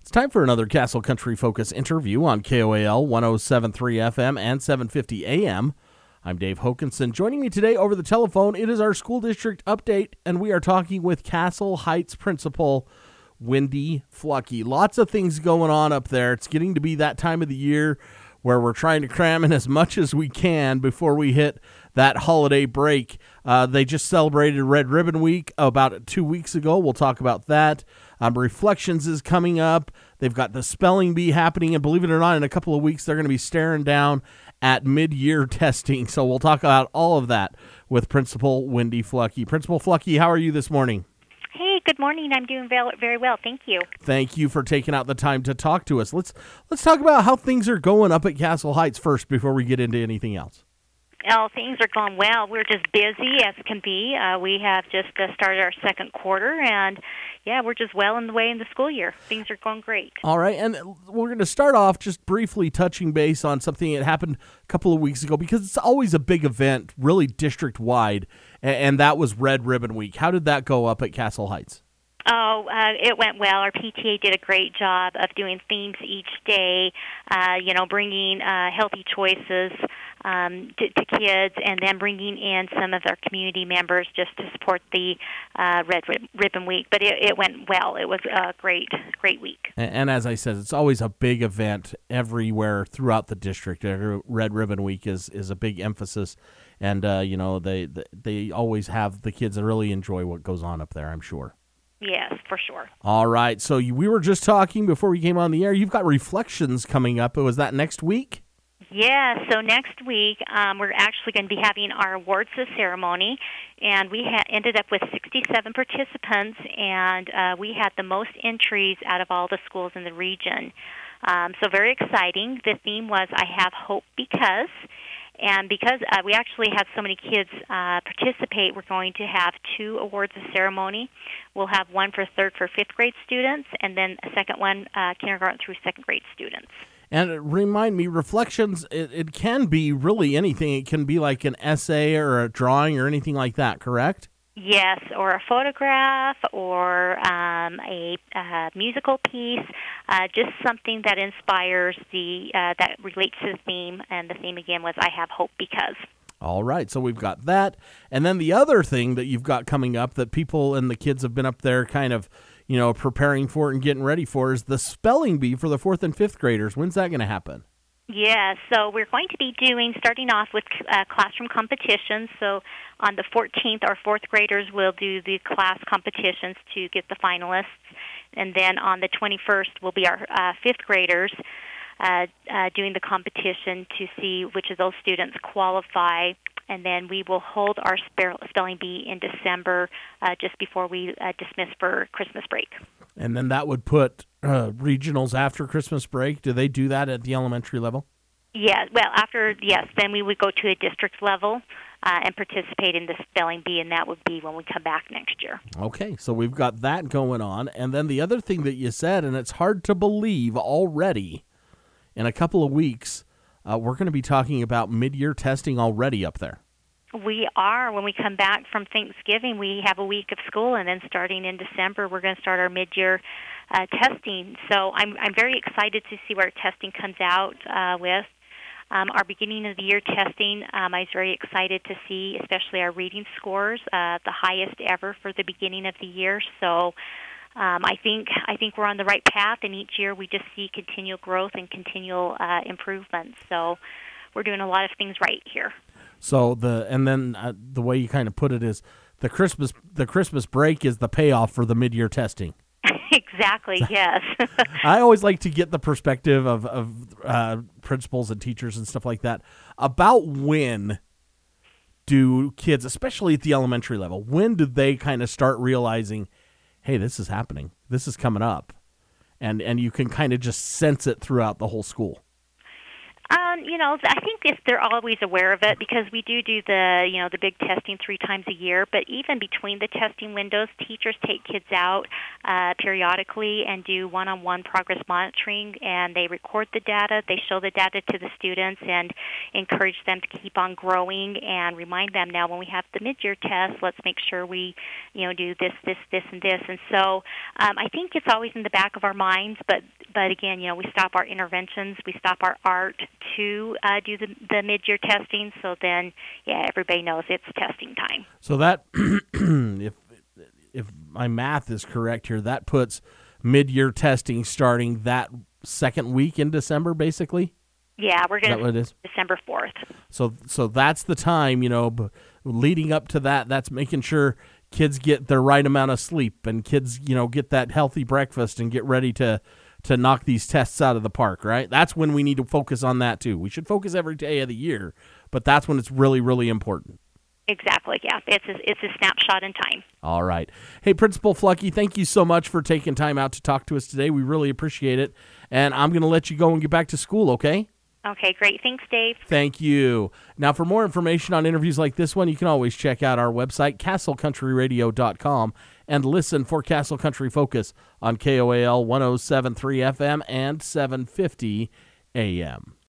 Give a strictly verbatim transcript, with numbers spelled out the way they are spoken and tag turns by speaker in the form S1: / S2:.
S1: It's time for another Castle Country Focus interview on K O A L one oh seven point three F M and seven fifty A M. I'm Dave Hokinson. Joining me today over the telephone, it is our school district update, and we are talking with Castle Heights Principal Wendy Fluckey. Lots of things going on up there. It's getting to be that time of the year where we're trying to cram in as much as we can before we hit that holiday break. Uh, they just celebrated Red Ribbon Week about two weeks ago. We'll talk about that. Um, Reflections is coming up. They've got the spelling bee happening, and believe it or not, in a couple of weeks, they're going to be staring down at mid-year testing. So we'll talk about all of that with Principal Wendy Fluckey. Principal Fluckey, how are you this morning?
S2: Hey, good morning. I'm doing very well. Thank you.
S1: Thank you for taking out the time to talk to us. Let's let's talk about how things are going up at Castle Heights first before we get into anything else.
S2: Oh, things are going well. We're just busy as can be. Uh, we have just uh, started our second quarter, and yeah, we're just well in the way in the school year. Things are going great.
S1: All right, and we're going to start off just briefly touching base on something that happened a couple of weeks ago, because it's always a big event, really district-wide, and that was Red Ribbon Week. How did that go up at Castle Heights?
S2: Oh, uh, it went well. Our P T A did a great job of doing themes each day, uh, you know, bringing uh, healthy choices um, to, to kids, and then bringing in some of our community members just to support the uh, Red Ribbon Week. But it, it went well. It was a great, great week.
S1: And, and as I said, it's always a big event everywhere throughout the district. Red Ribbon Week is, is a big emphasis, and, uh, you know, they, they always have the kids that really enjoy what goes on up there, I'm sure.
S2: Yes, for sure.
S1: All right. So you, we were just talking before we came on the air. You've got Reflections coming up. Was that next week?
S2: Yeah, so next week um, we're actually going to be having our awards ceremony, and we ha- ended up with sixty-seven participants, and uh, we had the most entries out of all the schools in the region. Um, so very exciting. The theme was I Have Hope Because. And because uh, we actually have so many kids uh, participate, we're going to have two awards of ceremony. We'll have one for third for fifth grade students, and then a second one, uh, kindergarten through second grade students.
S1: And remind me, Reflections, it, it can be really anything. It can be like an essay or a drawing or anything like that, correct?
S2: Yes, or a photograph, or um, a uh, musical piece, uh, just something that inspires the uh, that relates to the theme. And the theme again was I Have Hope Because. All
S1: right, so we've got that, and then the other thing that you've got coming up that people and the kids have been up there kind of, you know, preparing for it and getting ready for is the spelling bee for the fourth and fifth graders. When's that going to happen?
S2: Yeah, so we're going to be doing, starting off with uh, classroom competitions. So on the fourteenth, our fourth graders will do the class competitions to get the finalists. And then on the twenty-first will be our uh, fifth graders uh, uh, doing the competition to see which of those students qualify. And then we will hold our spelling bee in December uh, just before we uh, dismiss for Christmas break.
S1: And then that would put uh, regionals after Christmas break. Do they do that at the elementary level?
S2: Yeah, well, after, yes, then we would go to a district level uh, and participate in the spelling bee, and that would be when we come back next year.
S1: Okay, so we've got that going on. And then the other thing that you said, and it's hard to believe already, in a couple of weeks, uh, we're going to be talking about mid-year testing already up there.
S2: We are. When we come back from Thanksgiving, we have a week of school, and then starting in December, we're going to start our mid-year uh, testing. So I'm I'm very excited to see where testing comes out uh, with. Um, our beginning of the year testing, um, I was very excited to see, especially our reading scores, uh, the highest ever for the beginning of the year. So um, I think I think we're on the right path, and each year we just see continual growth and continual uh, improvement. So we're doing a lot of things right here.
S1: So the and then uh, the way you kind of put it is the Christmas the Christmas break is the payoff for the mid-year testing.
S2: Exactly. Yes.
S1: I always like to get the perspective of of uh, principals and teachers and stuff like that about when do kids, especially at the elementary level, when do they kind of start realizing, hey, this is happening, this is coming up, and and you can kind of just sense it throughout the whole school.
S2: Uh, Um, you know, I think if they're always aware of it because we do do the, you know, the big testing three times a year. But even between the testing windows, teachers take kids out uh, periodically and do one-on-one progress monitoring, and they record the data. They show the data to the students and encourage them to keep on growing and remind them now when we have the mid-year test, let's make sure we, you know, do this, this, this, and this. And so um, I think it's always in the back of our minds, but but again, you know, we stop our interventions, we stop our art to uh, do the, the mid-year testing. So then, yeah, everybody knows it's testing time.
S1: So that, if if my math is correct here, that puts mid-year testing starting that second week in December, basically.
S2: Yeah, we're going
S1: to
S2: December fourth.
S1: So so that's the time, you know, b- leading up to that. That's making sure kids get the right amount of sleep and kids, you know, get that healthy breakfast and get ready to. to knock these tests out of the park, right? That's when we need to focus on that, too. We should focus every day of the year, but that's when it's really, really important.
S2: Exactly, yeah. It's a, it's a snapshot in time.
S1: All right. Hey, Principal Fluckey, thank you so much for taking time out to talk to us today. We really appreciate it, and I'm going to let you go and get back to school, okay?
S2: Okay, great. Thanks, Dave.
S1: Thank you. Now, for more information on interviews like this one, you can always check out our website, castle country radio dot com, and listen for Castle Country Focus on K O A L one oh seven point three F M and seven fifty A M.